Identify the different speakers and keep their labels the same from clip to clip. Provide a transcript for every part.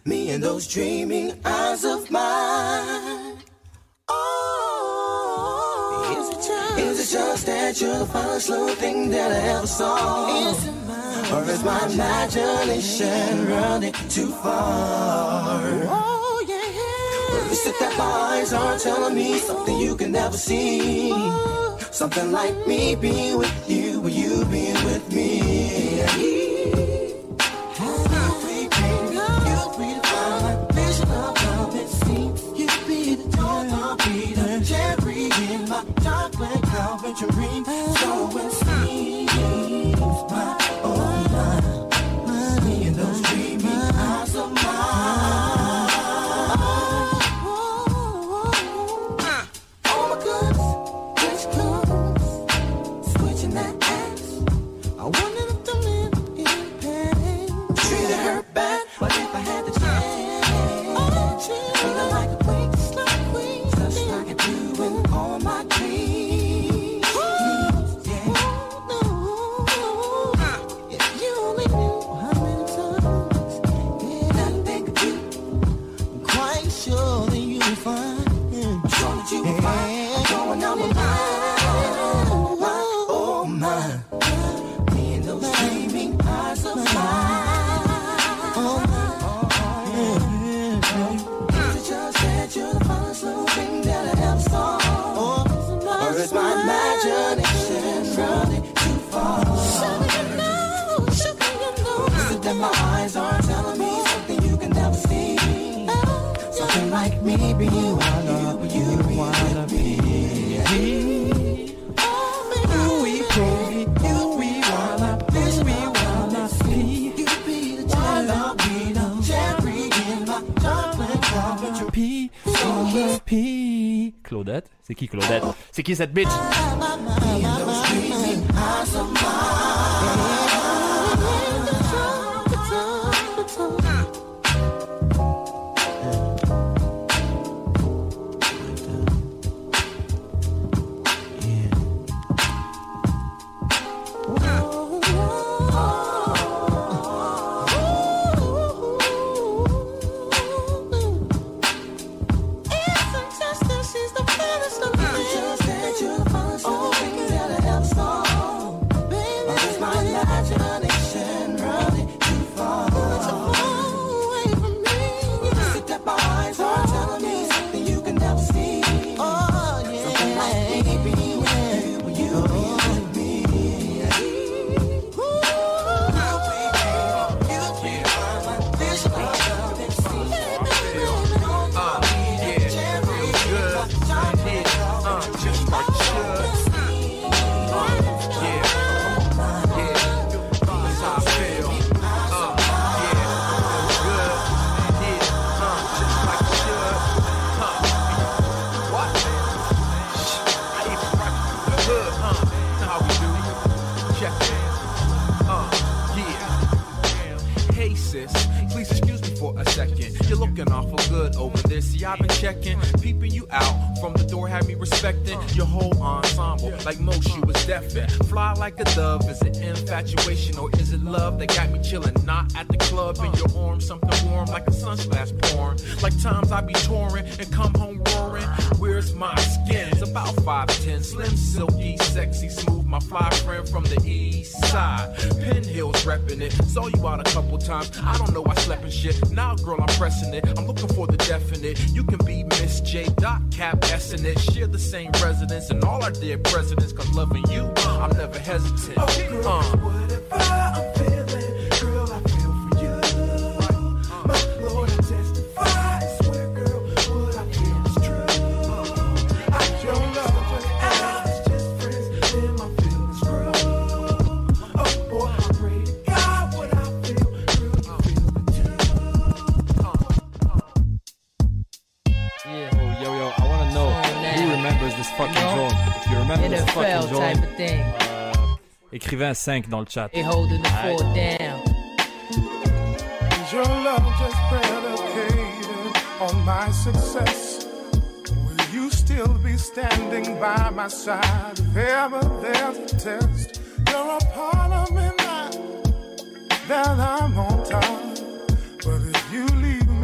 Speaker 1: me and those dreaming eyes of mine. Oh, is it just that you're the first little thing that I ever saw? Or is my imagination running too far? Oh, yeah. Or is it that my eyes are telling me something you can never see? Something like me being with you, or you being with me. Cherry in my chocolate Calvin, so it seems my me and those dreamy eyes of mine. Oh my goodness, which clothes, switching that ass. I wonder if the men in pain treated her bad, but if I had the chance, feeling like a queen, just like I do in all my dreams. Yeah. If you only knew how many times I think of you, I'm quite sure that you will find. I'm sure that you will find. I'm going out my mind. Oh my, me and those dreaming eyes of mine. Is it just that you're the first little thing that I ever saw? Or is my imagination running too far? Sugar, you know. Is it that my eyes are telling me something you can never see? Something like me being you wanna be.
Speaker 2: Claudette? C'est qui Claudette? C'est qui cette bitch?
Speaker 3: I've been checking, peeping you out from the door, had me respecting your whole ensemble. Like most, you was deafin'. Fly like a dove, is it infatuation or is it love that got me chillin'? Not at the club in your arms, something warm like a sunsplash pouring. Like times I be touring and come home roaring. Where's my skin? It's about 5'10", slim, silky, sexy, smooth. My fly friend from the east side, Penn Hills reppin' it. Saw you out a couple times. I don't know I slept and shit. Now, girl, I'm pressing it. I'm looking for the definite. You can be Miss J. Cap S in it. Share the same residence and all our dear presidents. Cause loving you, I'm never hesitant.
Speaker 1: Oh, girl, whatever I'm feeling, girl, I feel for you. My Lord, I testify, I swear, girl, what I feel is true. I don't love just out, it's just friends, then my feelings grow. Oh boy, I pray to God, what I feel, girl, you feel it too.
Speaker 2: Yeah. Oh, yo, I wanna know who remembers this fucking zone. If you remember this fucking zone,
Speaker 4: type of thing.
Speaker 2: Écrivez un 5 dans le chat.
Speaker 4: They holding the fort down.
Speaker 5: Is your love just predicated on my success? Will you still be standing by my side if ever there's a test? You're a part of me now that I'm on top. But if you leave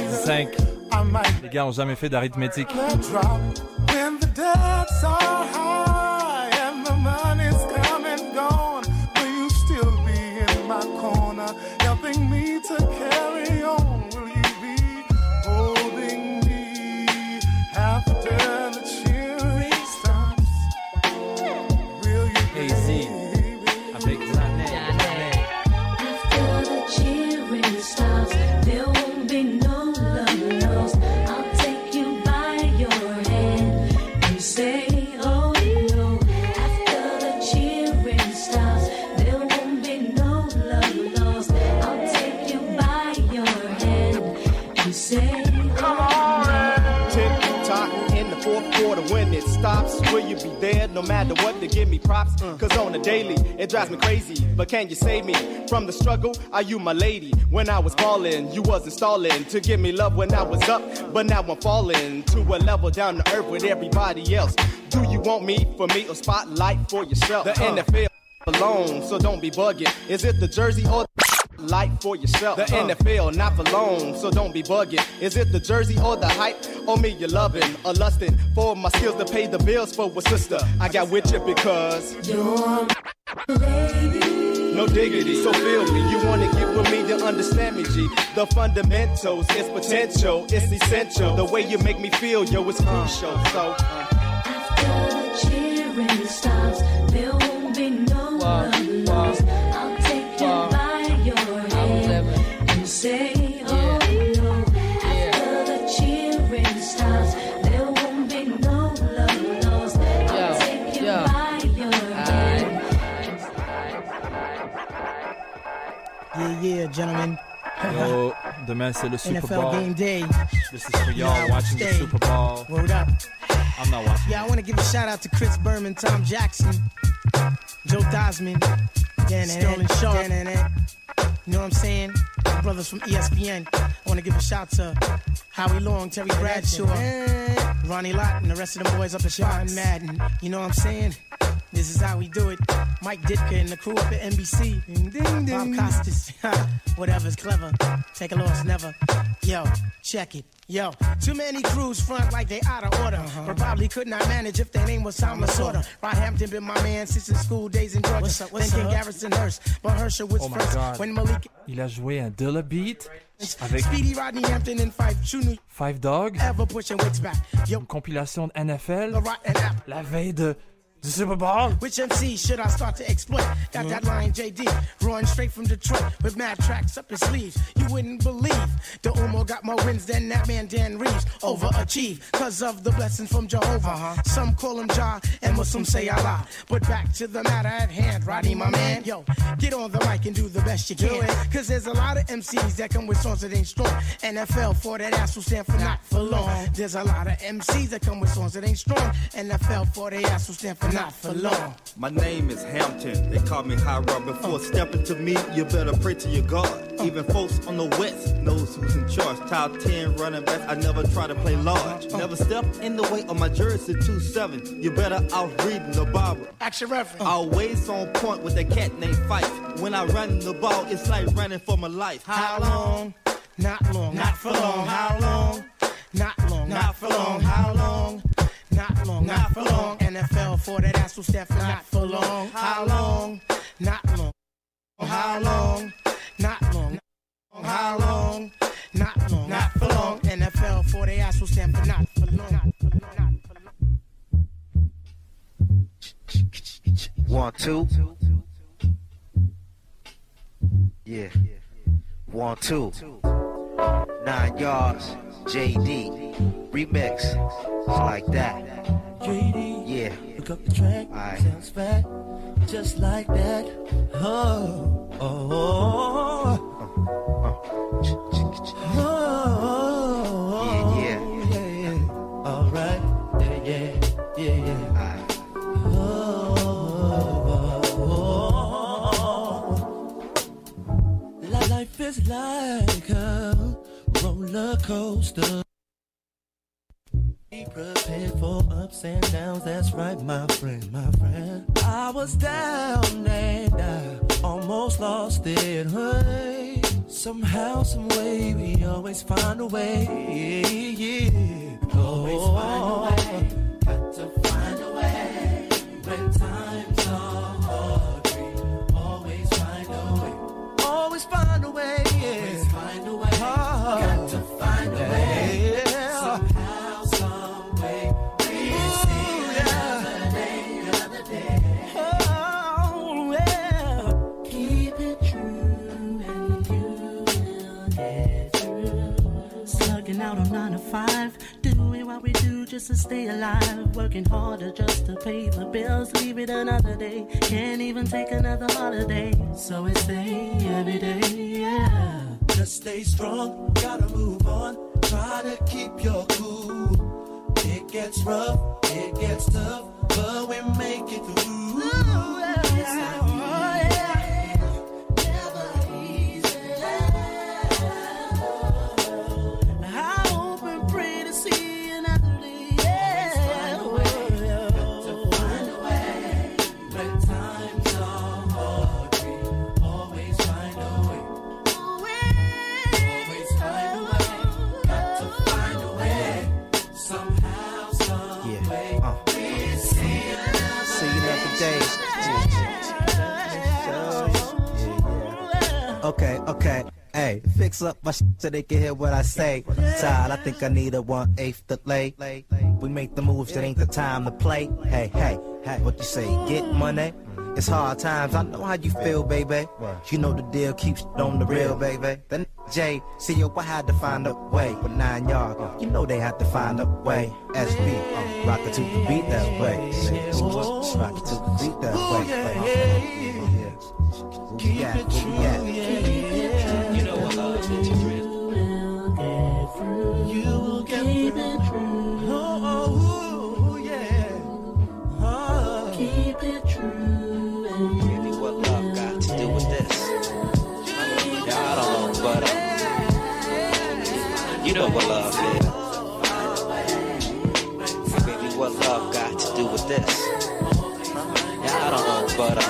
Speaker 2: 5. Les gars ont jamais fait d'arithmétique.
Speaker 5: When the debts are high and the money's come and gone, will you still be in my corner, helping me to carry on? Will you be holding me after the cheering stops? Will you be
Speaker 2: avec Janet.
Speaker 6: After the cheering stops, there won't be no love lost. I'll take you by your hand and say, oh no. After the cheering stops, there won't be no love lost. I'll take you by your hand and say,
Speaker 7: Tick-tock in the fourth quarter when it stops. Will you be there no matter what to give me props? Cause on a daily, it drives me crazy. But can you save me from the struggle? Are you my lady? When I was ballin', you wasn't stalling to give me love when I was up. But now I'm falling to a level down to earth with everybody else. Do you want me for me or spotlight for yourself? The NFL alone, so don't be bugging. Is it the jersey or the light for yourself? The NFL not for long, so don't be bugging. Is it the jersey or the hype? Or me you're loving or lusting for my skills to pay the bills for a sister? I got with you because
Speaker 6: you're lady.
Speaker 7: No diggity, so feel me. You wanna get with me to understand me, G. The fundamentals, it's potential, it's essential. The way you make me feel, yo, it's crucial. So
Speaker 6: after the cheering stops, there won't be no love lost. I'll take you by your hand and say, oh no. After the cheering stops, there won't be no love lost. I'll take you by your hand.
Speaker 8: Yeah, gentlemen.
Speaker 2: Yo, demain c'est le Super
Speaker 8: NFL
Speaker 2: Bowl.
Speaker 8: game day.
Speaker 2: This is for y'all watching the Super Bowl.
Speaker 8: Word up.
Speaker 2: I'm not watching.
Speaker 8: Yeah, I want to give a shout out to Chris Berman, Tom Jackson, Joe Dosman, Sterling Sharp. You know what I'm saying? The brothers from ESPN. I want to give a shout to Howie Long, Terry Bradshaw, Ronnie Lott, and the rest of the boys up at Sean Madden. You know what I'm saying? This is how we do it. Mike Ditka and the crew up at NBC. Bob Costas. Whatever's clever. Take a loss, never. Yo, check it. Yo, too many crews front like they out of order. But probably could not manage if their name was Tom Lasorda. Rod Hampton been my man since his school days in Georgia. Thinking Garrison Hurst, but Herschel was
Speaker 2: Oh my
Speaker 8: first.
Speaker 2: God.
Speaker 8: When Malik
Speaker 2: Il a joué un Dilla Beat avec
Speaker 8: Speedy Rodney Hampton and Fife True
Speaker 2: Five Dog,
Speaker 8: ever pushing Wicks back. Yo,
Speaker 2: une compilation de NFL,
Speaker 8: the rotten apple.
Speaker 2: la veille du Super Bowl.
Speaker 8: Which MC should I start to exploit? Got that line JD, rolling straight from Detroit with mad tracks up his sleeves. You wouldn't believe the Umo got more wins than that man Dan Reeves. Overachieve, cause of the blessing from Jehovah. Some call him Jah and Muslims say Allah. But back to the matter at hand, Rodney, my man. Yo, get on the mic and do the best you can. Cause there's a lot of MCs that come with songs that ain't strong. NFL for that ass will stand for not for long. There's a lot of MCs that come with songs that ain't strong. NFL for their ass will stand for not for long.
Speaker 9: My name is Hampton. They call me High Rob. Before stepping to me, you better pray to your God. Even folks on the West knows who's in charge. Top 10 running backs. I never try to play large. Never step in the way of my jersey 2-7. You better out reading the Bible.
Speaker 8: Action reference.
Speaker 9: Always on point with that cat named Fife. When I run the ball, it's like running for my life.
Speaker 8: How long? Not long. Not for long. How long? Not long. Not for long. How long? Not long. Not for long. NFL for that ass will stand for not for long. How long? Not long. How long? Not long. How long? Not long. Not for long. NFL for the ass will stand for not for long.
Speaker 10: 1, 2. Yeah. 1, 2. 9 yards. JD. Remix. It's like that.
Speaker 1: JD.
Speaker 10: Yeah.
Speaker 1: Look up the track.
Speaker 10: Right.
Speaker 1: Sounds fat. Just like that. Oh. Oh. Oh. Oh.
Speaker 10: Yeah.
Speaker 1: Yeah. Yeah. All right. Yeah. Yeah. Yeah. Yeah.
Speaker 10: Right.
Speaker 1: Life is like a roller coaster. Be prepared for ups and downs. That's right, my friend, my friend. I was down and I almost lost it. Hey, Somehow, some way, we always find a way. Always find a way. Got to find a way. When times are hard, we always find a way. Always find a way. Always find a way. Got to find a way. Somehow, some way. We see another day. Oh, yeah. Keep it true and you will get through.
Speaker 11: Slugging out on 9 to 5, doing what we do just to stay alive. Working harder just to pay the bills, leave it another day. Can't even take another holiday, so we say every day, yeah.
Speaker 1: Just stay strong, gotta move on. Try to keep your cool. It gets rough, it gets tough, but we make it through. It's not easy, never easy.
Speaker 11: I hope and pray to see another day, yeah.
Speaker 1: Got to find a way. When times are hard, we always find a way. Always find a way. Got to find a way. Somehow, some way. We see another
Speaker 10: day. Okay. Hey, fix up my shit so they can hear what I say. Tired, I think I need a 1/8 delay. We make the moves, it ain't the time to play. Hey, what you say? Get money? It's hard times, I know how you feel, baby. You know the deal, keeps on the real, baby. Then Jay, see yo, I had to find a way. With 9 yards, you know they had to find a way. SB, rock it to the beat that way. Rock it to the beat that way.
Speaker 1: Keep it true,
Speaker 11: You know what love is,
Speaker 1: you will get through. Oh, yeah.
Speaker 11: keep it true.
Speaker 12: Really, what love got to do with this? Yeah, I don't know, but you know what love is. Baby, what love got to do with this? Yeah, I don't know, but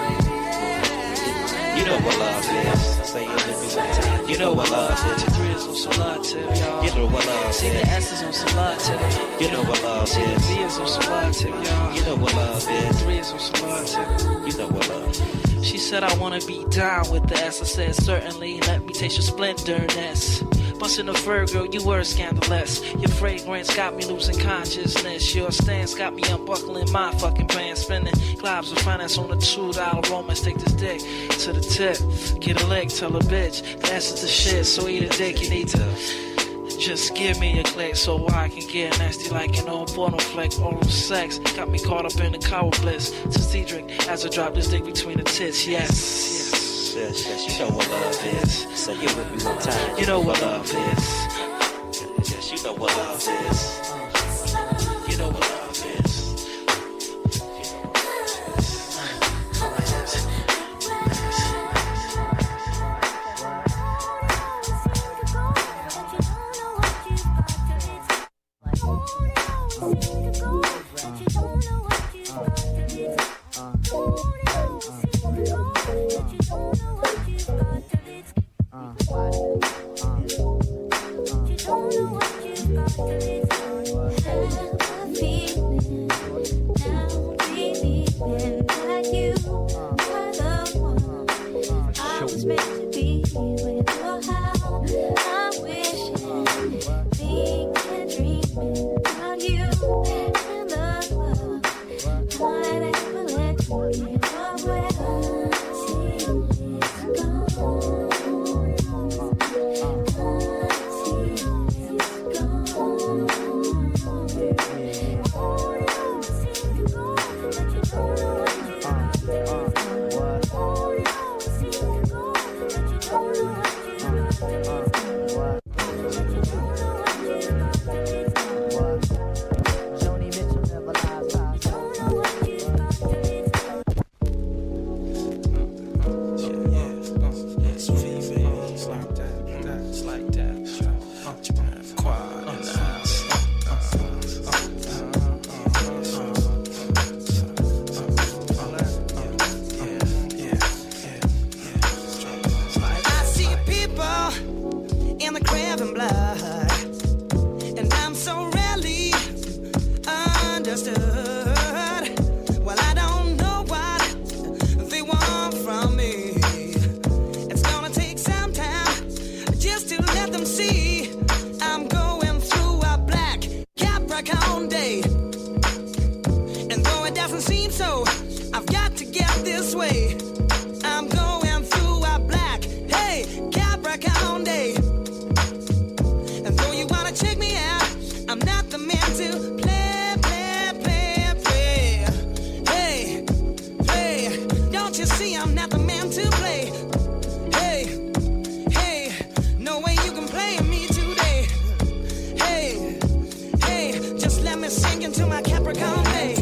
Speaker 12: you know what love is. Say it with me one time. You know what love is.
Speaker 13: The three is on some love tip, y'all.
Speaker 12: You know what love is.
Speaker 13: See the S is on some love tip.
Speaker 12: You know what love
Speaker 13: See the
Speaker 12: is.
Speaker 13: V is on some love tip, y'all.
Speaker 12: You know what love is.
Speaker 13: Three is on some love tip.
Speaker 12: You know what love is.
Speaker 13: She said I wanna be down with the S. I said certainly. Let me taste your splendorness. Bustin' a Virgo, you were scandalous. Your fragrance got me losing consciousness. Your stance got me unbuckling my fucking pants. Spending globs of finance on a $2 romance. Take this dick to the tip. Get a lick, tell a bitch. That's the shit, so eat a dick. You need to just give me a click so I can get nasty like an old porno flick. Oral sex got me caught up in the cow bliss. To Cedric as I drop this dick between the tits. Yes.
Speaker 12: Yes, you know what love is. Say it with me one time.
Speaker 13: You know what love is.
Speaker 12: Yes, you know what love is.
Speaker 13: You know what love is.
Speaker 1: I see people
Speaker 14: blood. And I'm so rarely understood. Well, I don't know what they want from me. It's gonna take some time just to let them see I'm going through a black Capricorn day. And though it doesn't seem so, I've got to get this way. I'm going through a black, hey, Capricorn day. And though you wanna check me out, I'm not the man to play, play, play, play. Hey, hey, don't you see I'm not the man to play? Hey, hey, no way you can play me today. Hey, hey, just let me sink into my Capricorn day.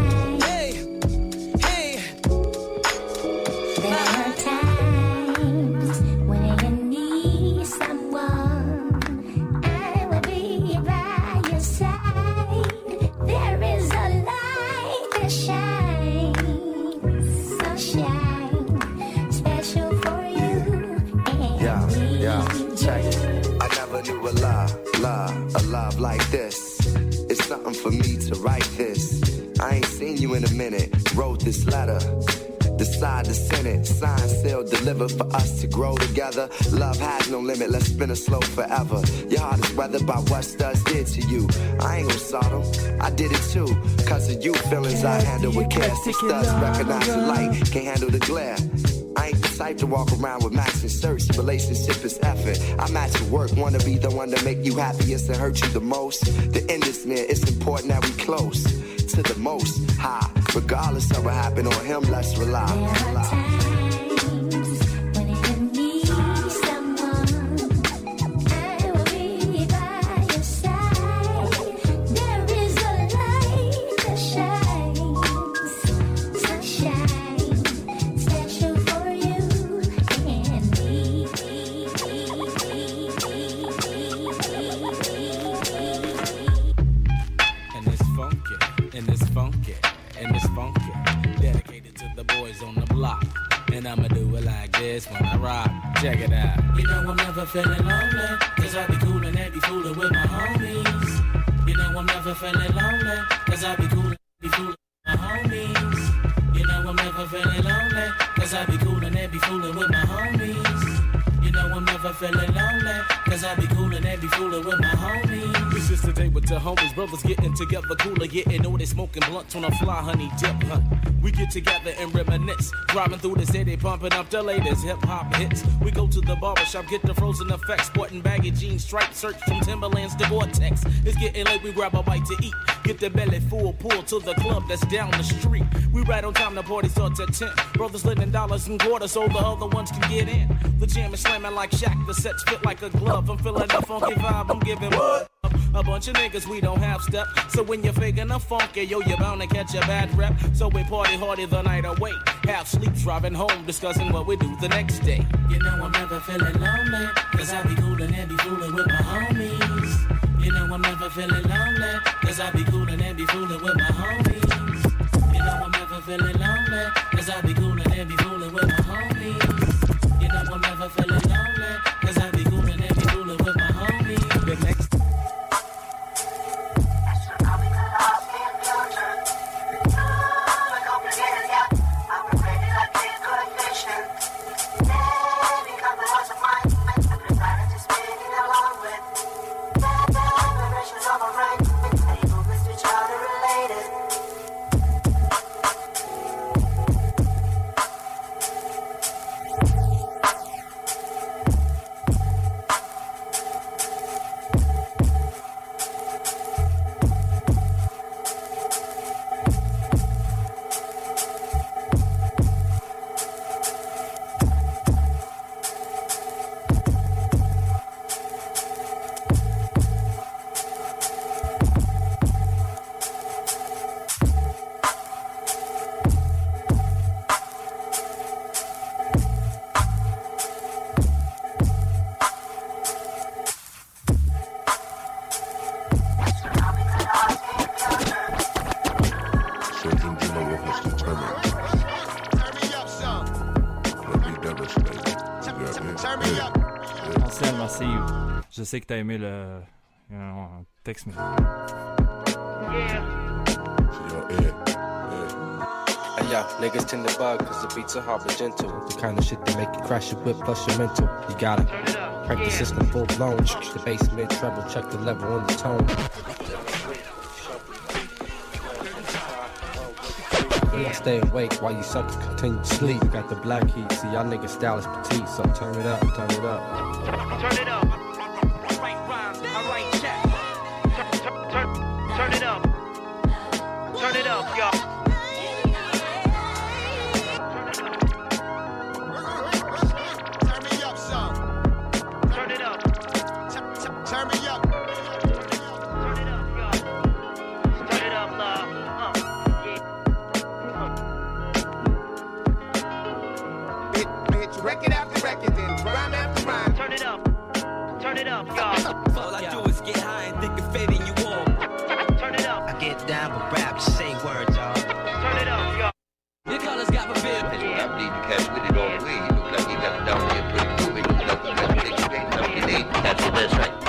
Speaker 15: A love like this. It's something for me to write this. I ain't seen you in a minute. Wrote this letter. Decide to send it. Signed, sealed, delivered for us to grow together. Love has no limit. Let's spin it slow forever. Your heart is weathered by what studs did to you. I ain't gon' salt them. I did it too. Cause of you, feelings I handle with care. So studs recognize the light. Can't handle the glare. I ain't the type to walk around with maxing search. Relationship is effort. I'm at your work, wanna be the one to make you happiest and hurt you the most. The end is near, it's important that we close to the most high. Regardless of what happened on him, let's rely.
Speaker 16: When I rock, check it out. You know I'm never feeling lonely, cause I be coolin' and be foolin' with my homies. You know I'm never feeling lonely, cause I be coolin' and be foolin' with my homies. You know I'm never feeling lonely, cause I be coolin' and be foolin' with my homies. You know I'm never feeling lonely, cause I be coolin' and be foolin' with my homies.
Speaker 17: It's just a day with the homies, brothers getting together, cooler, getting all they smoking blunts on a fly honey dip, huh? We get together and reminisce, driving through the city, pumping up the latest hip-hop hits. We go to the barbershop, get the frozen effects, sporting baggy jeans, striped search from Timberlands to Gore-Tex. It's getting late, we grab a bite to eat, get the belly full, pull to the club that's down the street. We right on time, the party starts at 10. Brothers letting dollars and quarters so the other ones can get in. The jam is slamming like Shaq, the sets fit like a glove. I'm feeling the funky vibe, I'm giving what? A bunch of niggas, we don't have step. So when you're faking a funky, yo, you're bound to catch a bad rep. So we party hardy the night away. Half sleep, driving home, discussing what we do the next day.
Speaker 16: You know I'm never feeling lonely, cause I be coolin' and be foolin' with my homies. You know I'm never feeling lonely, cause I be coolin' and be foolin' with my homies. You know I'm never feeling lonely, cause I be coolin' and be foolin' with my homies. You know I'm never feeling lonely, cause I be coolin' and be foolin' with my homies.
Speaker 17: The next
Speaker 2: Je sais que t'as aimé le texte, mais...
Speaker 18: Hey, yo, niggas tend to bug cause the beats are hard but gentle. The kind of shit that make you crash your whip plus your mental. You gotta crank the system full blown. The bass mid treble, check the level on the tone. Stay awake while you suckers continue to sleep. You got the black heat, see y'all niggas style is petite, so turn it up, turn it up.
Speaker 19: Turn it up. I write rhymes, I write checks. Turn it up. Turn it up, y'all. Turn me up, son. Turn it up. Turn me up. Turn it up, y'all. Turn it up, love. Record after record, then rhyme after rhyme. Turn it up, y'all.
Speaker 20: All I do is get high and think of fading you all.
Speaker 19: Turn it up.
Speaker 20: I get down with rap, say words, y'all.
Speaker 19: Turn it up, y'all.
Speaker 20: Your colors got my feel.
Speaker 21: I'm leading cats with it all the way. He look like he left down here pretty cool. He look like he left it straight up in eight. That's right. That's right.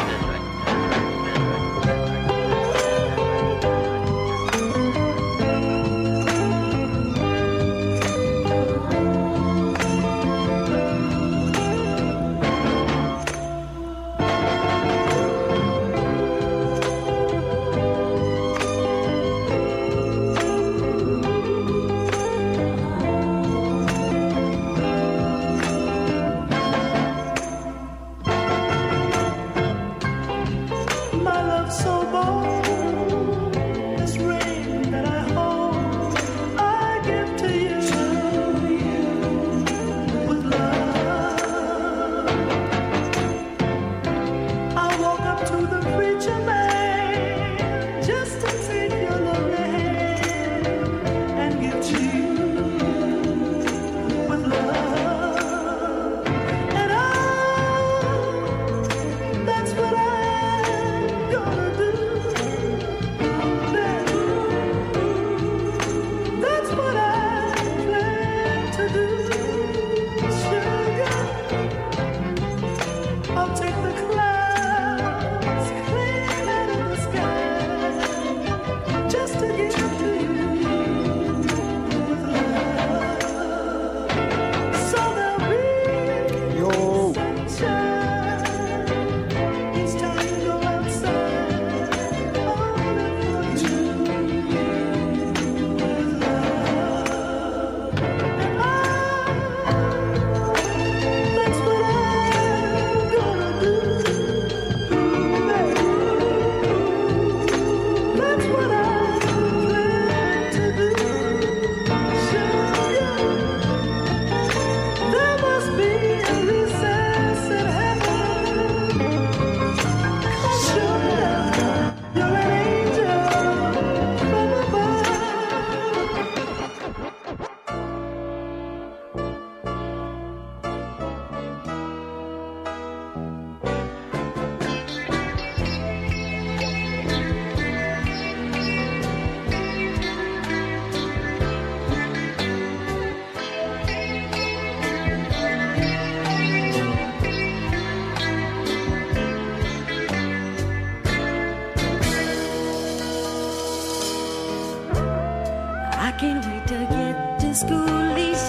Speaker 6: Can't wait to get to school each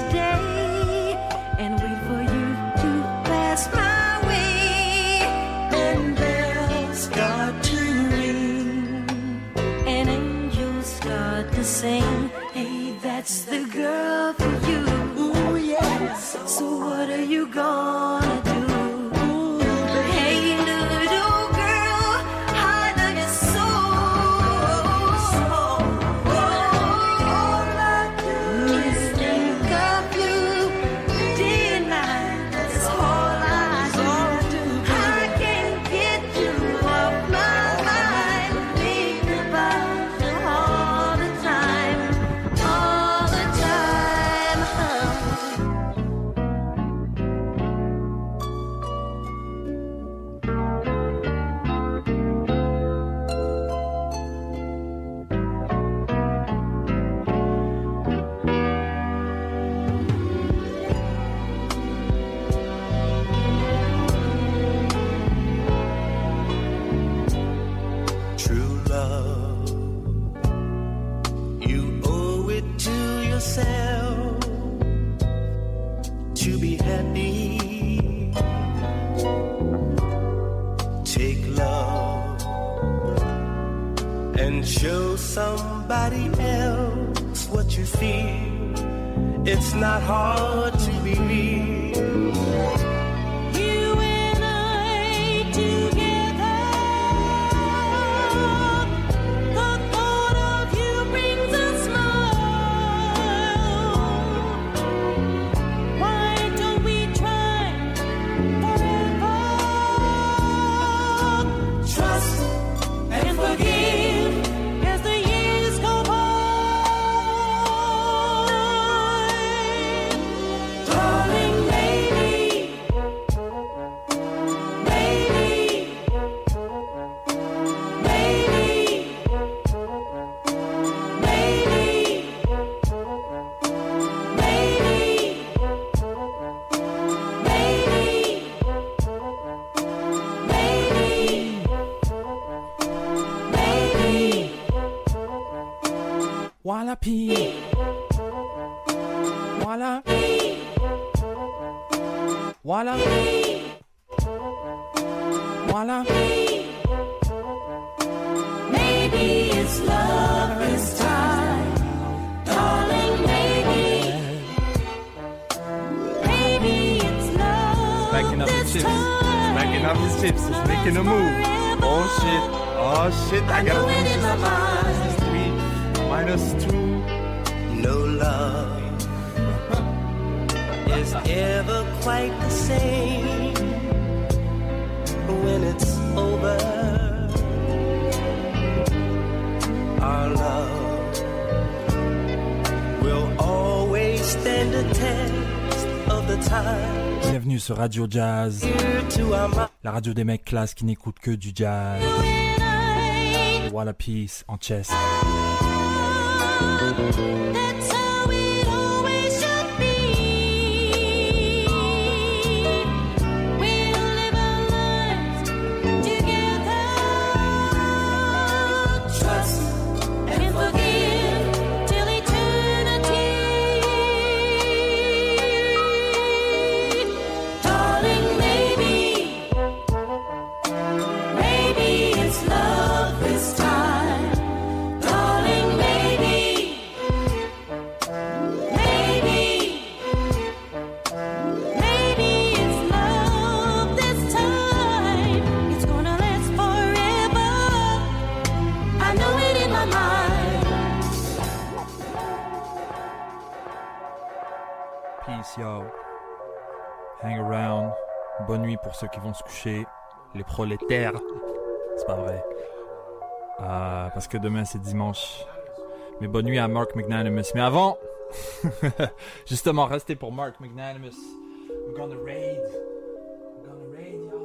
Speaker 6: day and wait for you to pass my way. And bells start to ring and angels start to sing. Hey, that's the girl for you. Ooh, yes. So what are you gonna do? Hey, little girl, hide on your all the time.
Speaker 1: Take love and show somebody else what you feel. It's not hard to be real.
Speaker 6: You and I together, the thought of you brings a smile. Why don't we try forever? Trust and forgive as the years go by. Darling, maybe, maybe, maybe,
Speaker 2: Voilà P. Voilà. Voilà. Voilà.
Speaker 6: maybe it's love this time. Darling, maybe, maybe it's love
Speaker 2: Backing up the
Speaker 6: this
Speaker 2: chips.
Speaker 6: time.
Speaker 2: Backing up his chips. He's making a move. Oh shit. Oh shit. I gotta
Speaker 6: know it
Speaker 2: finish
Speaker 6: in my
Speaker 2: this. This is 3 -2.
Speaker 1: No love is ever quite the same when it's over. Our love will always stand the test of the time.
Speaker 2: Bienvenue sur Radio Jazz, la radio des mecs classe qui n'écoutent que du jazz. Voilà Peace en chest.
Speaker 6: That's how it always should be. We'll live our lives together. Trust and forgive till eternity. Darling, maybe, maybe it's love this time. Darling, maybe, maybe, maybe it's love this time. It's gonna last forever. I know it in my mind.
Speaker 2: Peace, yo. Hang around. Bonne nuit pour ceux qui vont se coucher. Les prolétaires. C'est pas vrai. Parce que demain c'est dimanche. Mais bonne nuit à Mark Magnanimous. Mais avant, justement, restez pour Mark Magnanimous. We're gonna raid. We're gonna raid, y'all.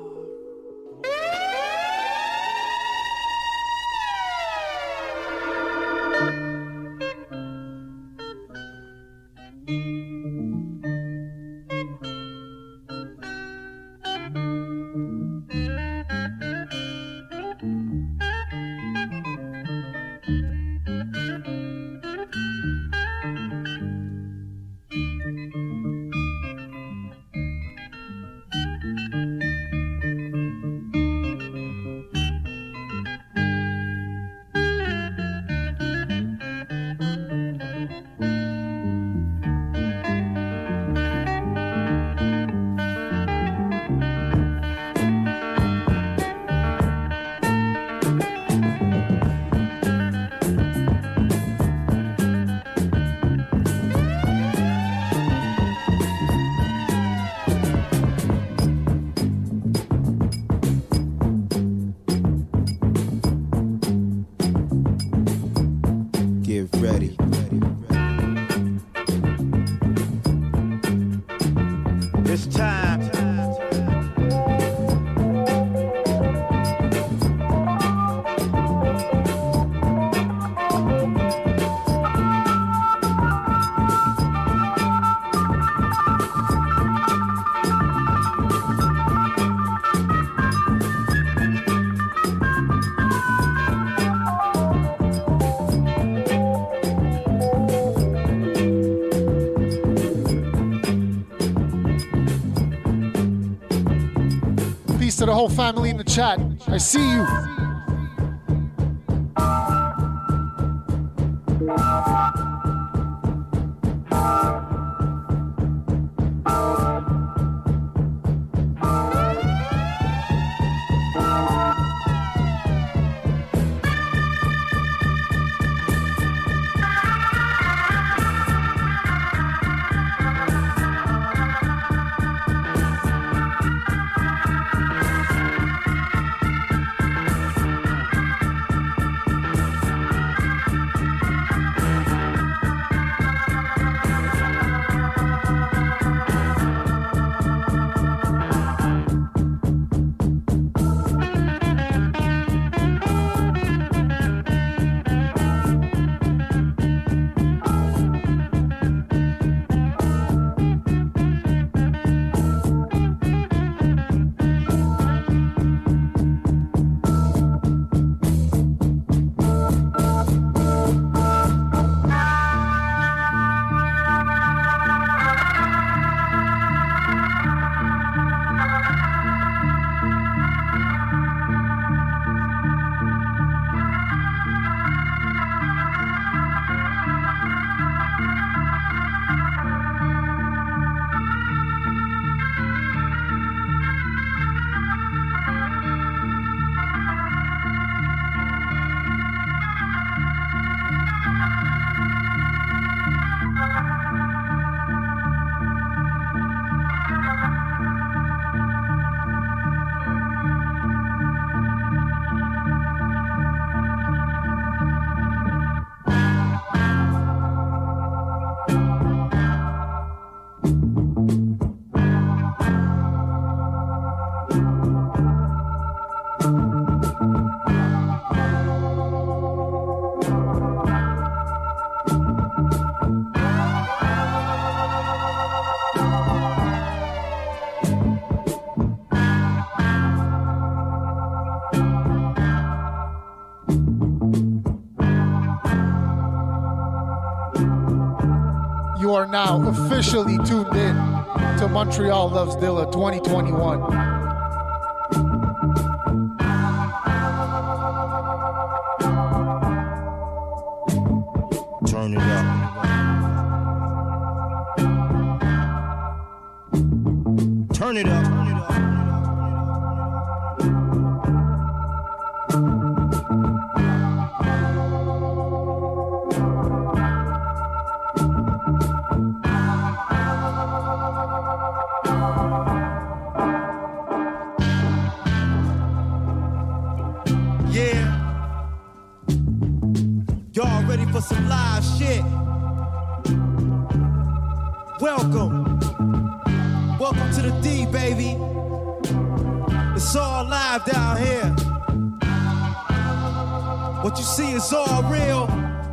Speaker 3: whole family in the chat. I see you. You are now officially tuned in to Montreal Loves Dilla 2021.
Speaker 22: Turn it up. Turn it up. For some live shit. Welcome to the D, baby. It's all live down here. What you see is all real.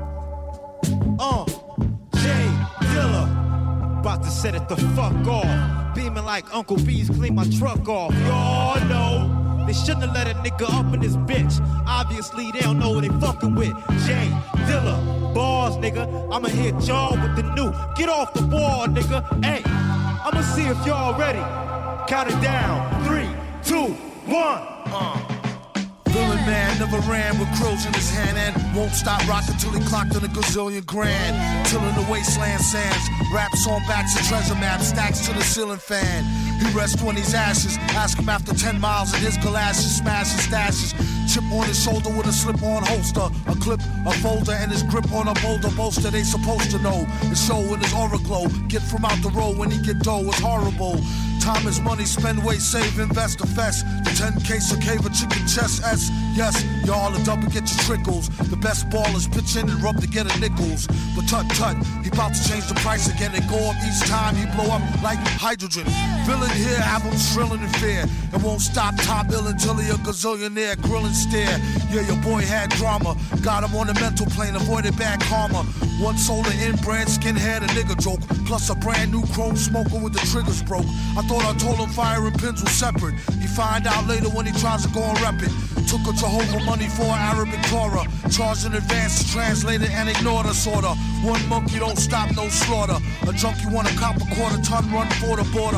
Speaker 22: Jay Dilla, about to set it the fuck off. Beaming like Uncle B's clean my truck off. Y'all know they shouldn't have let a nigga up in this bitch. Obviously, they don't know what they fucking with. Jay Dilla, bars, nigga. I'ma hit y'all with the new. Get off the wall, nigga. Hey, I'ma see if y'all ready. Count it down. 3, 2, 1.
Speaker 23: Villain man never ran with crows in his hand and won't stop rocking till he clocked in a gazillion grand. Tilling the wasteland sands, raps on backs of treasure maps, stacks to the ceiling fan. He rests when he's ashes. Ask him after 10 miles in his galoshes, smash his stashes. Chip on his shoulder with a slip-on holster, a clip, a folder, and his grip on a boulder bolster. They supposed to know. His show in his aura glow. Get from out the road when he get dough. It's horrible. Time is money, spend, wait, save, invest, the fest. The 10K so cave a chicken chest S. Yes, y'all are double get your trickles. The best ballers pitch in and rub to get a nickels. But tut, he bout to change the price again and go up each time he blow up like hydrogen. Villain here, have him shrilling in fear. And won't stop top ill until he a gazillionaire, grilling stare. Yeah, your boy had drama. Got him on the mental plane, avoided bad karma. One solar in-brand skinhead, a nigga joke. Plus a brand new chrome smoker with the triggers broke. I thought I told him fire and pins were separate. He find out later when he tries to go and rep it. Took a Jehovah money for an Arabic Torah. Charged in advance to translate it and ignore the sorta. One monkey don't stop, no slaughter. A junkie want a cop a quarter ton run for the border.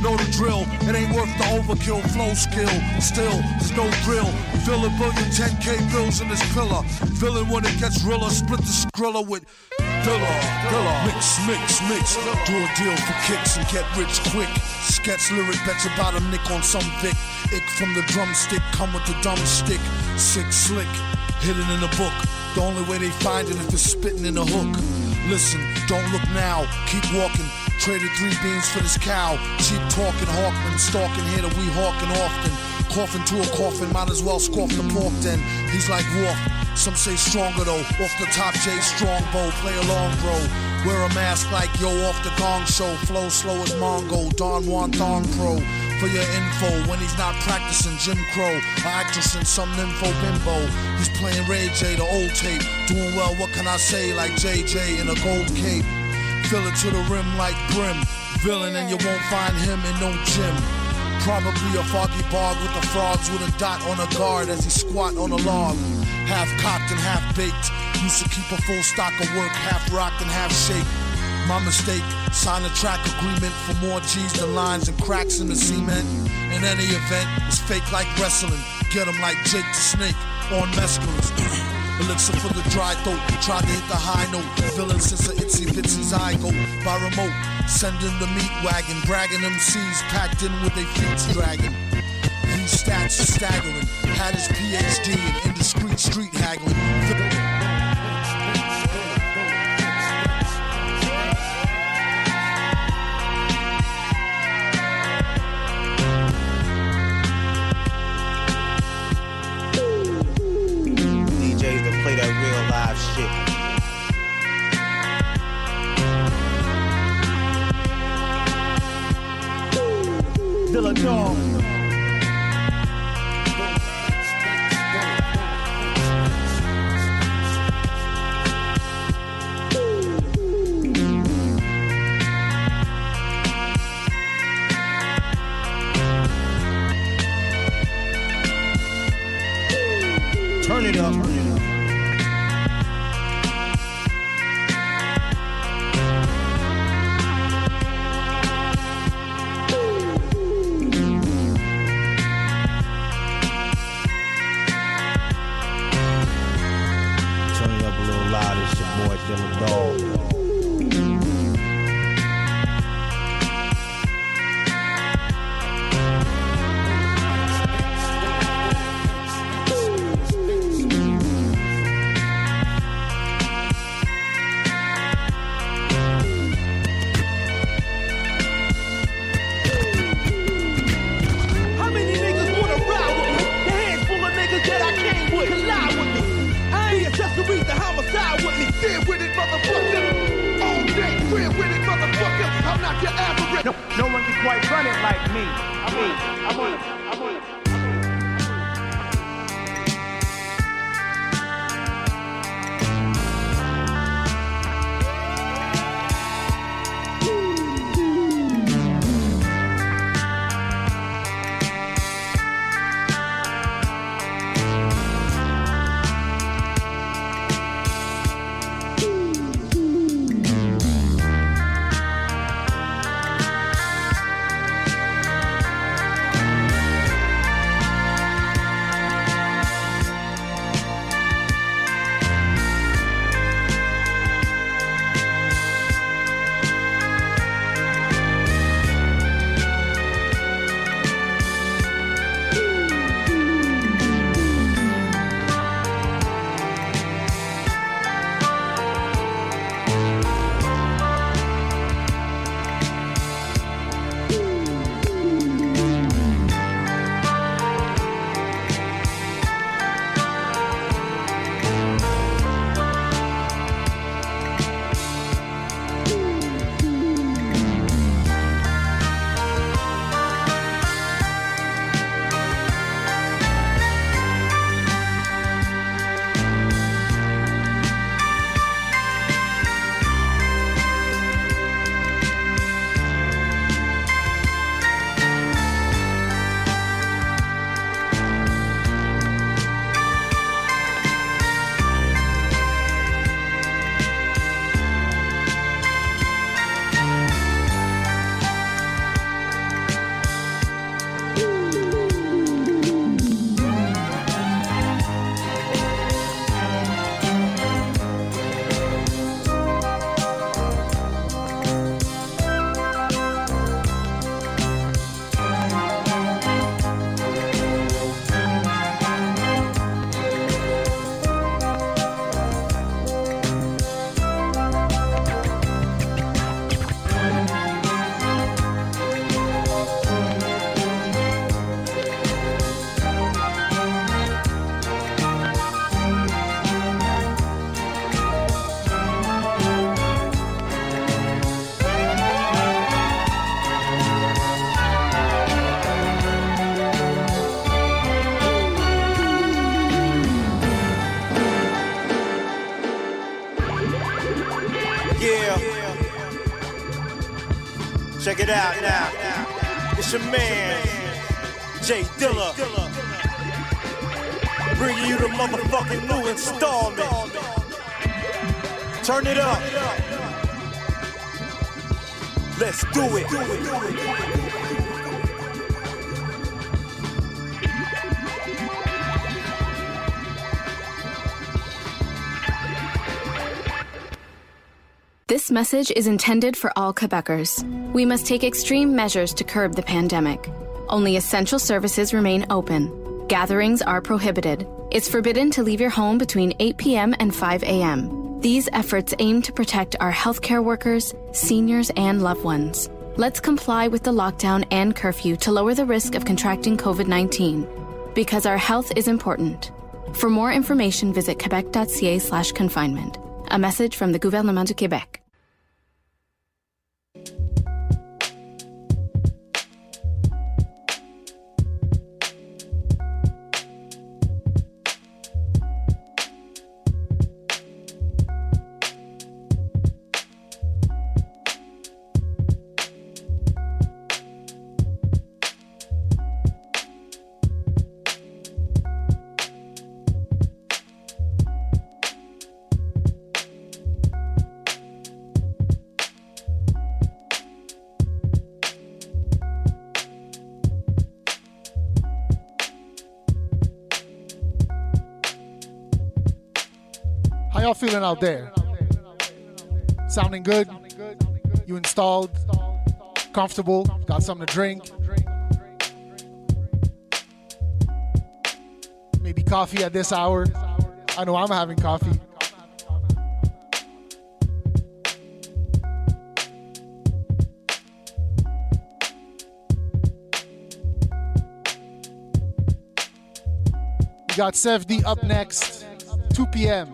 Speaker 23: know the drill. It ain't worth the overkill, flow skill. Still, there's no thrill. Fill a billion 10K bills in this pillar. Villain when it gets realer, split the skrilla with Dilla. Mix. Do a deal for kicks and get rich quick. Sketch lyric, bet you about a nick on some Vic. Ick from the drumstick, come with the dumb stick. Sick, slick, hidden in the book. The only way they find it if it's spitting in the hook. Listen, don't look now, keep walking. Traded 3 beans for this cow. Cheap talking, Hawkman, stalking here that we hawking often. Coughing to a coffin, might as well scoff the pork then. He's like Wolf, some say stronger though. Off the top, J Strongbow, play along bro. Wear a mask like yo off the Gong Show. Flow slow as Mongo, Don Juan Thon Pro. For your info, when he's not practicing Jim Crow, an actress in some nympho bimbo. He's playing Ray J, the old tape. Doing well, what can I say, like JJ in a gold cape. Fill it to the rim like brim. Villain and you won't find him in no gym. Probably a foggy bog with the frogs with a dot on a guard as he squat on a log. Half cocked and half baked. Used to keep a full stock of work, half rocked and half shaped. My mistake, sign a track agreement for more G's than lines and cracks in the cement. In any event, it's fake like wrestling. Get him like Jake the Snake on mescalines. Elixir for the dry throat, tried to hit the high note. Villain since a itsy bitsy zygote. By remote, sending the meat wagon. Bragging MCs packed in with their feet dragging. These stats are staggering. Had his PhD in indiscreet street haggling.
Speaker 10: Play that real live shit.
Speaker 4: Dilla Dog. Turn it up.
Speaker 5: No one can quite run it like me. I'm on it.
Speaker 22: Check it out now. It's your man, Jay Dilla. Bringing you the motherfucking new installment. Turn it up. Let's do it.
Speaker 7: This message is intended for all Quebecers. We must take extreme measures to curb the pandemic. Only essential services remain open. Gatherings are prohibited. It's forbidden to leave your home between 8 p.m. and 5 a.m. These efforts aim to protect our healthcare workers, seniors, and loved ones. Let's comply with the lockdown and curfew to lower the risk of contracting COVID-19. Because our health is important. For more information, visit quebec.ca/confinement. A message from the Gouvernement du Québec.
Speaker 3: How y'all feeling out there? Sounding good? You installed? Comfortable? Got something to drink? Maybe coffee at this hour? I know I'm having coffee. We got Sevdi up next, 2 p.m.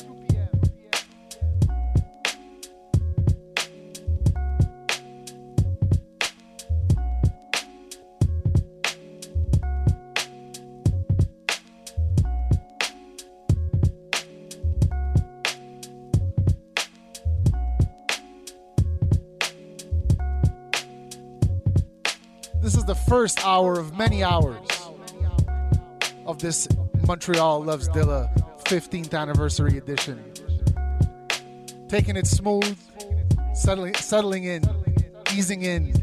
Speaker 3: This is the first hour of many hours of this Montreal Loves Dilla 15th anniversary edition. Taking it smooth, settling in, easing in.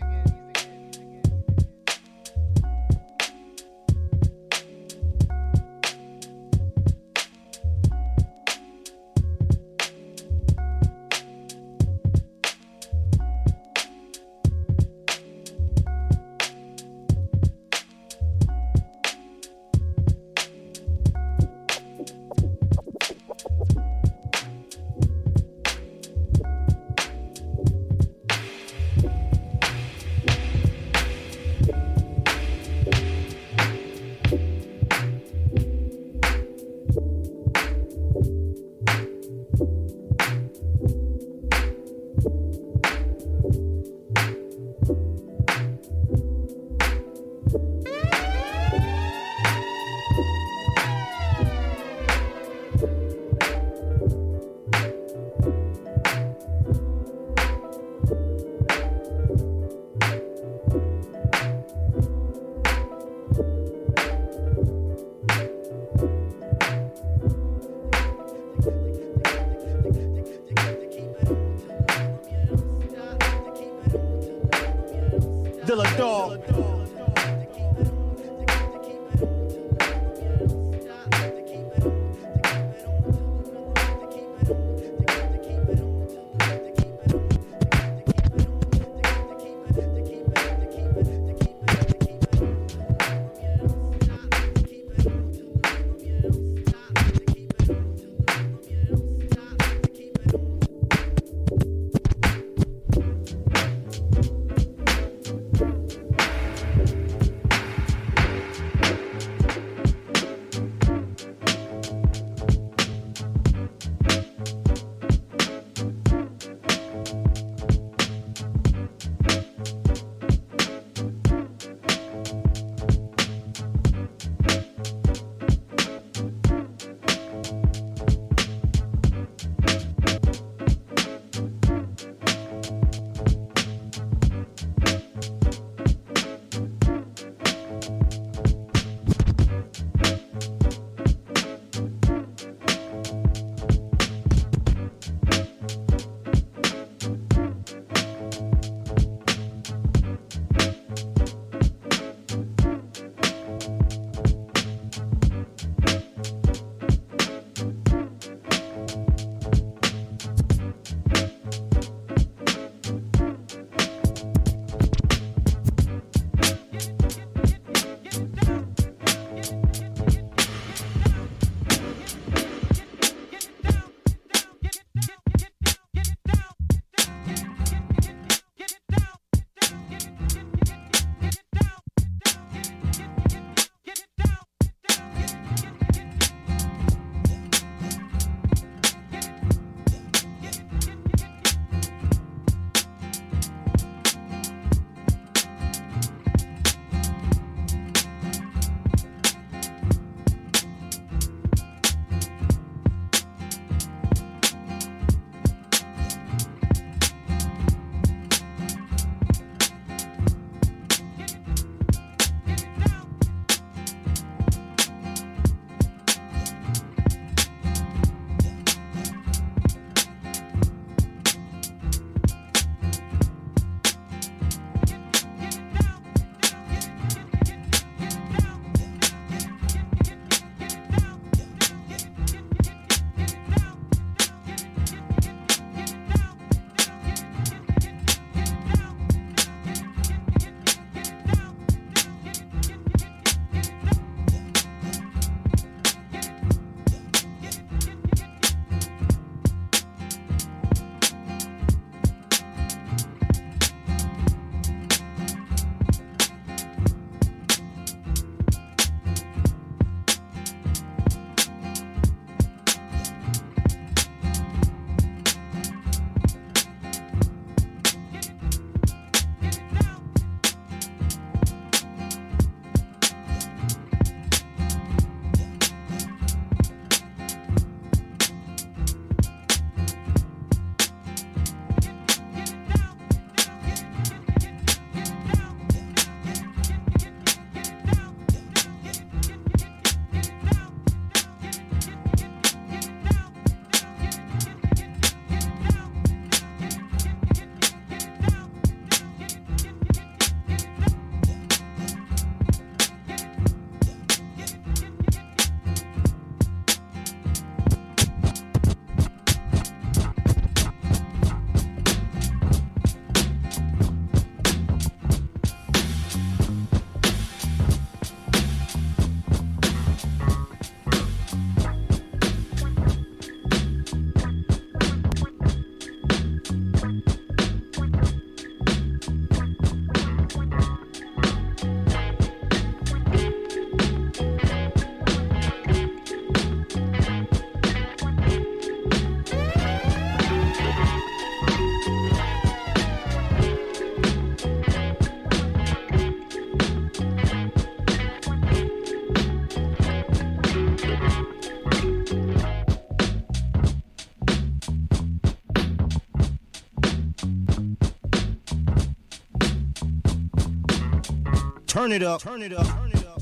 Speaker 4: Turn it up. Turn it up.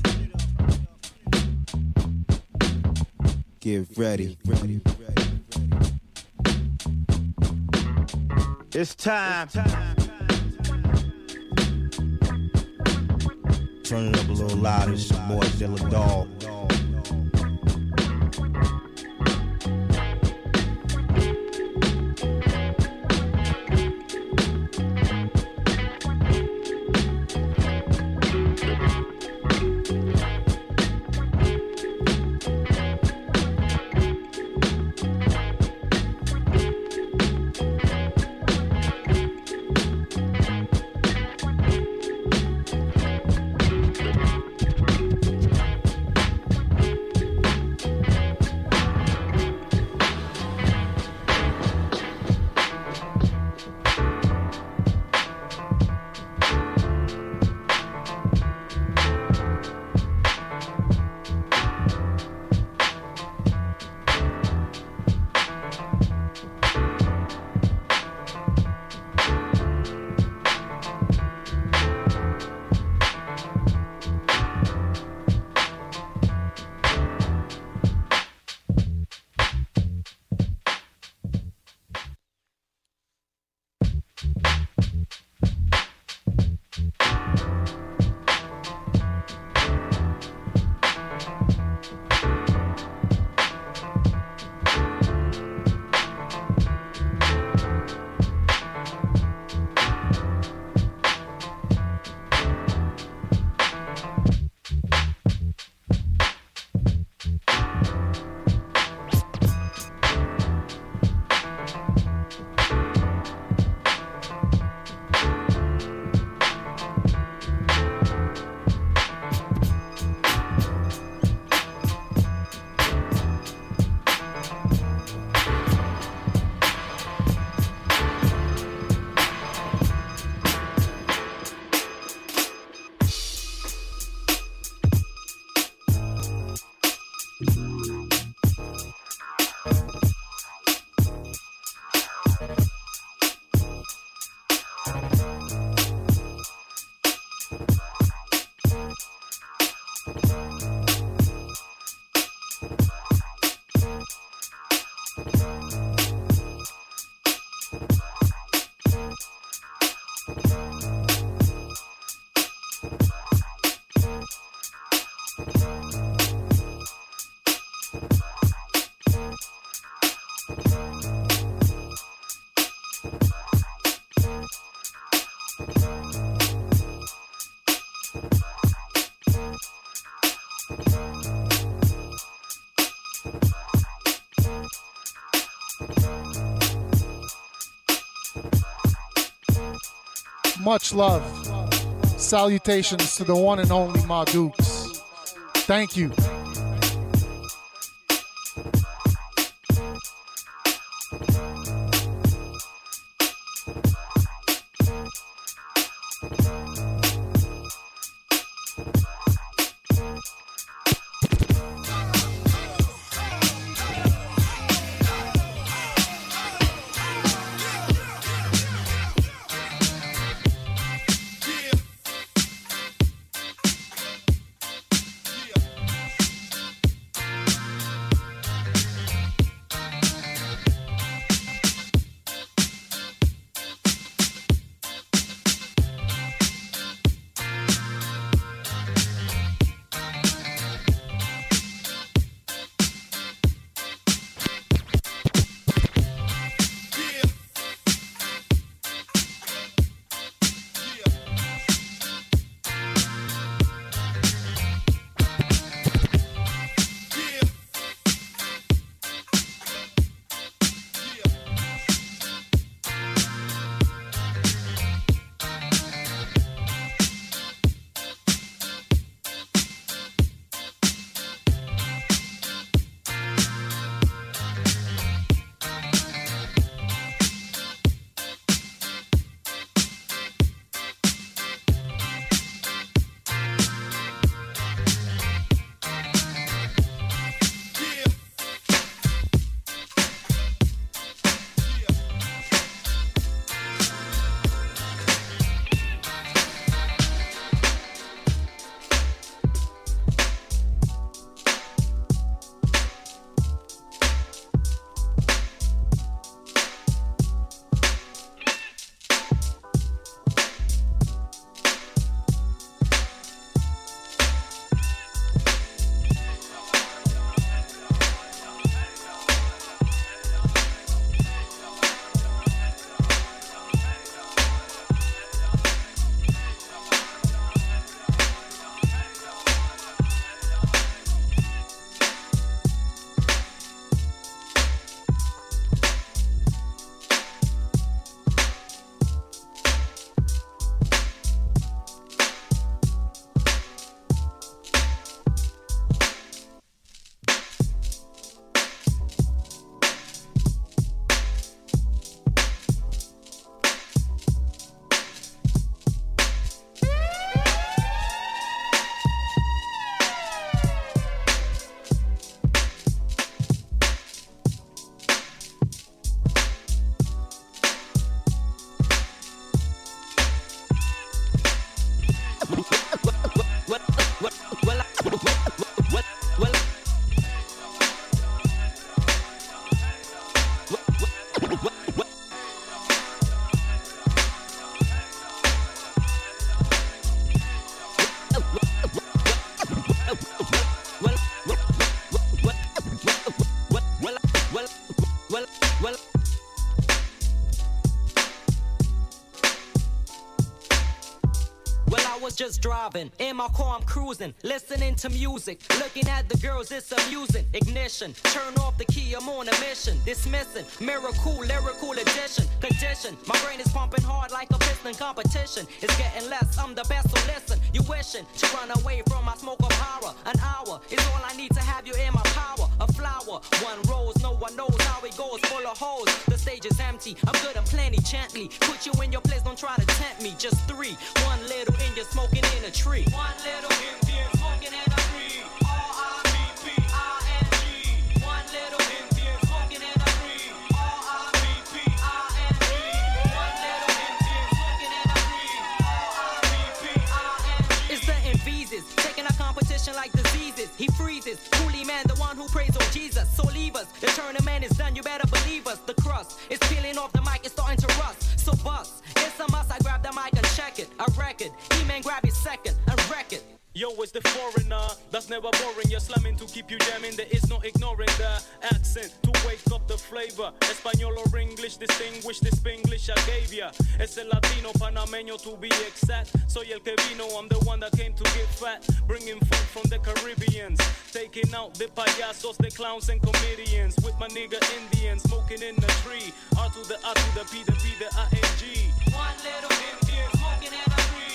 Speaker 10: Get ready.
Speaker 4: It's time.
Speaker 10: Turn it up a little louder. It's your boy Dilla Dog.
Speaker 3: Much love. Salutations to the one and only Ma Dukes. Thank you.
Speaker 8: just driving. In my car, I'm cruising, listening to music. Looking at the girls, it's amusing. Ignition, turn off the key, I'm on a mission. Dismissing, miracle, lyrical addition. Condition, my brain is pumping hard like a piston. Competition is getting less, I'm the best, so listen. You wishing to run away from my smoke of horror. An hour is all I need to have you in my power. A flower, one rose, no one knows how it goes. Full of holes, the stage is empty. I'm good and plenty, gently put you in your place, don't try to tempt me. Just three, one little Indian smoking in a tree. One little Indian smoking in a tree. R-I-P-P-I-N-G. One little Indian smoking in a tree. R-I-P-P-I-N-G. One little Indian smoking in a tree. R-I-P-P-I-N-G. It's the Envises, taking a competition like diseases. He freezes, coolie man, the one who prays on Jesus. So leave us, the tournament is done, you better believe us. The crust is peeling off the mic, it's starting to rust. So bust, it's a must, I grab the mic and check it. A record, E-man grab his second and wreck it.
Speaker 17: Yo, it's the foreigner, that's never boring. You're slamming to keep you jamming, there is no ignoring the accent to wake up the flavor. Espanol or English, distinguish the Spanglish I gave ya. Es el Latino, panameño to be exact. Soy el que vino, I'm the one that came to get fat. Bringing food from the Caribbeans, taking out the payasos, the clowns and comedians. With my nigga Indians, smoking in the tree. R to the A to the P, the P, the I-N-G.
Speaker 8: One little Indian smoking in a tree.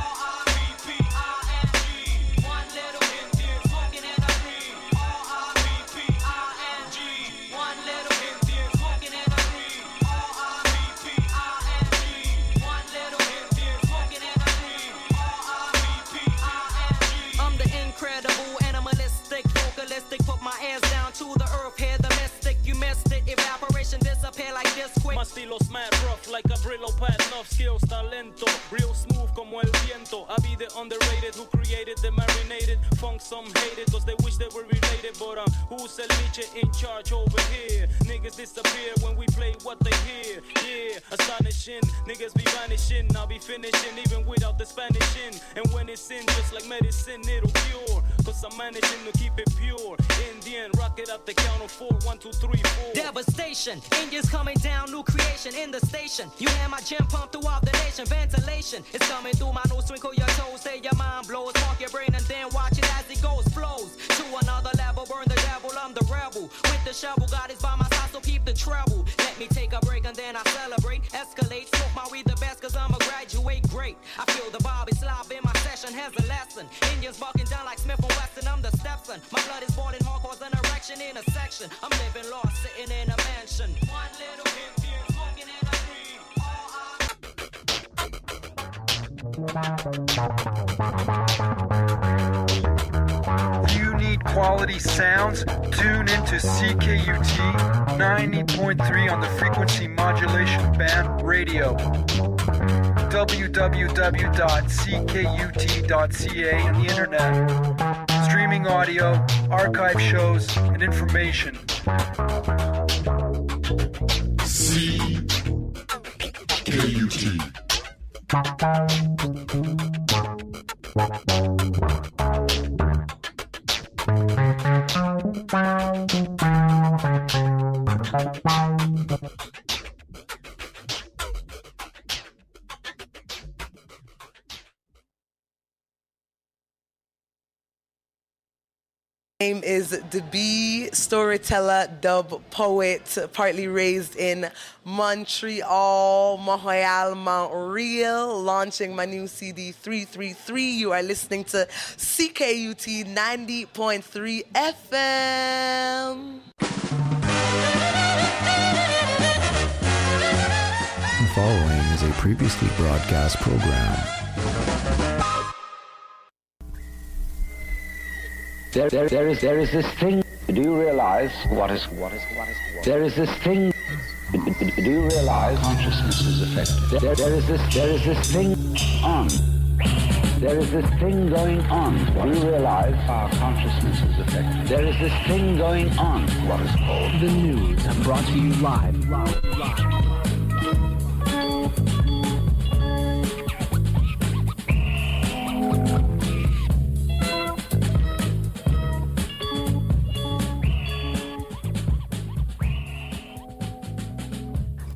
Speaker 8: Put my hands down to the earth, hear the mystic, you missed it. Evaporation disappear like this quick.
Speaker 17: My estilo's mad rough like a Brillo pad, enough skills, talento. Real smooth como el viento. I be the underrated who created the marinated funk. Some hate it cause they wish they were related. But who's el Nietzsche in charge over here? Niggas disappear when we play what they hear. Yeah, astonishing, niggas be vanishing. I'll be finishing even without the Spanish in. And when it's in, just like medicine, it'll cure. Cause I'm managing to keep it pure. Indian, rock it up the count of 4, 1, 2, 3, 4.
Speaker 8: Devastation, Indians coming down, new creation in the station. You hear my gym pump throughout the nation. Ventilation is coming through my nose, twinkle your toes, say your mind blows. Mark your brain and then watch it as it goes. Flows to another level, burn the devil, I'm the rebel. With the shovel, God is by my side, so keep the treble. Let me take a break and then I celebrate. Escalate, smoke my weed the best cause I'm a graduate great. I feel the Bobby slob in my session has a lesson. Indians walking down like Smith and Wesson, I'm the Stepson. My blood is boiling hard, cause an erection in a section. I'm living lost, sitting in a mansion. One little Indian smoking in a tree.
Speaker 9: You need quality sounds? Tune into CKUT 90.3 on the frequency modulation band radio. www.ckut.ca on the internet. Streaming audio, archive shows, and information.
Speaker 11: CKUT.
Speaker 24: Name is DeB, storyteller, dub poet, partly raised in Montreal, Montreal, launching my new CD 333. You are listening to CKUT 90.3 FM.
Speaker 25: The following is a previously broadcast program.
Speaker 26: There is this thing. Do you realize what is? There is this thing. Do you realize consciousness is affected? There is this thing on. There is this thing going on. Do you realize our consciousness is affected? There is this thing going on. What is called
Speaker 27: the news, brought to you live.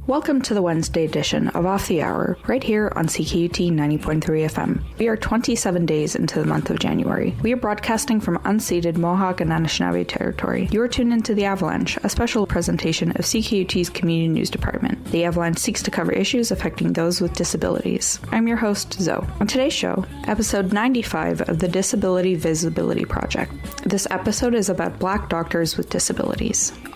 Speaker 12: Welcome to the Wednesday edition of Off the Hour, right here on CKUT 90.3 FM. We are 27 days into the month of January. We are broadcasting from unceded Mohawk and Anishinaabe territory. You are tuned into The Avalanche, a special presentation of CKUT's Community News Department. The Avalanche seeks to cover issues affecting those with disabilities. I'm your host, Zoe. On today's show, episode 95 of the Disability Visibility Project. This episode is about Black doctors with disabilities.